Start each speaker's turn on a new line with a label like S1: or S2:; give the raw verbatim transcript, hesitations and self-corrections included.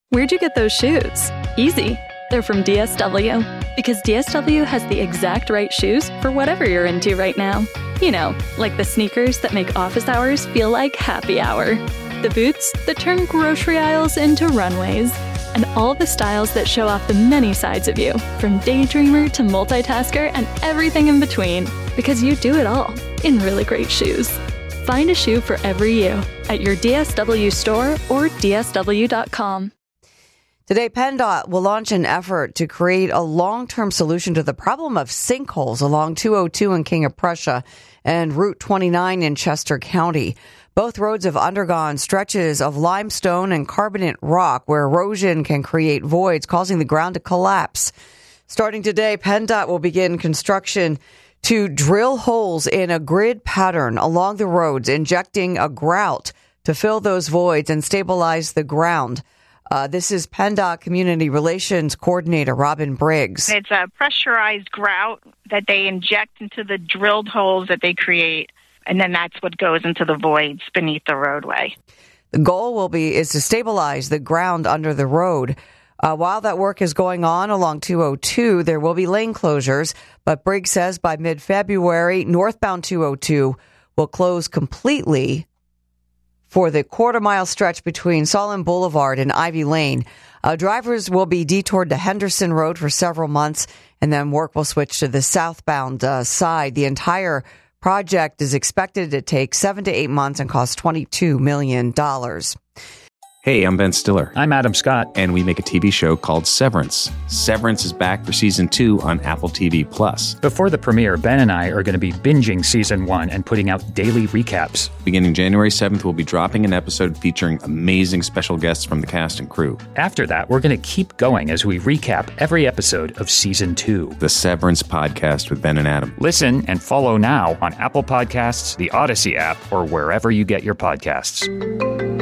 S1: Where'd you get those shoes? Easy. They're from D S W. Because D S W has the exact right shoes for whatever you're into right now. You know, like the sneakers that make office hours feel like happy hour. The boots that turn grocery aisles into runways. And all the styles that show off the many sides of you, from daydreamer to multitasker and everything in between. Because you do it all in really great shoes. Find a shoe for every you at your D S W store or D S W dot com.
S2: Today, PennDOT will launch an effort to create a long-term solution to the problem of sinkholes along two oh two in King of Prussia and Route twenty-nine in Chester County. Both roads have undergone stretches of limestone and carbonate rock where erosion can create voids, causing the ground to collapse. Starting today, PennDOT will begin construction to drill holes in a grid pattern along the roads, injecting a grout to fill those voids and stabilize the ground. Uh, this is PennDOT Community Relations Coordinator Robin Briggs.
S3: It's a pressurized grout that they inject into the drilled holes that they create, and then that's what goes into the voids beneath the roadway.
S2: The goal will be is to stabilize the ground under the road. Uh, while that work is going on along two oh two, there will be lane closures, but Briggs says by mid-February, northbound two oh two will close completely for the quarter-mile stretch between Solon Boulevard and Ivy Lane. Uh, drivers will be detoured to Henderson Road for several months, and then work will switch to the southbound uh, side. The entire project is expected to take seven to eight months and cost twenty-two million dollars.
S4: Hey, I'm Ben Stiller.
S5: I'm Adam Scott.
S4: And we make a T V show called Severance. Severance is back for season two on Apple T V Plus.
S5: Before the premiere, Ben and I are going to be binging season one and putting out daily recaps.
S4: Beginning January seventh, we'll be dropping an episode featuring amazing special guests from the cast and crew.
S5: After that, we're going to keep going as we recap every episode of season two.
S4: The Severance Podcast with Ben and Adam.
S5: Listen and follow now on Apple Podcasts, the Odyssey app, or wherever you get your podcasts.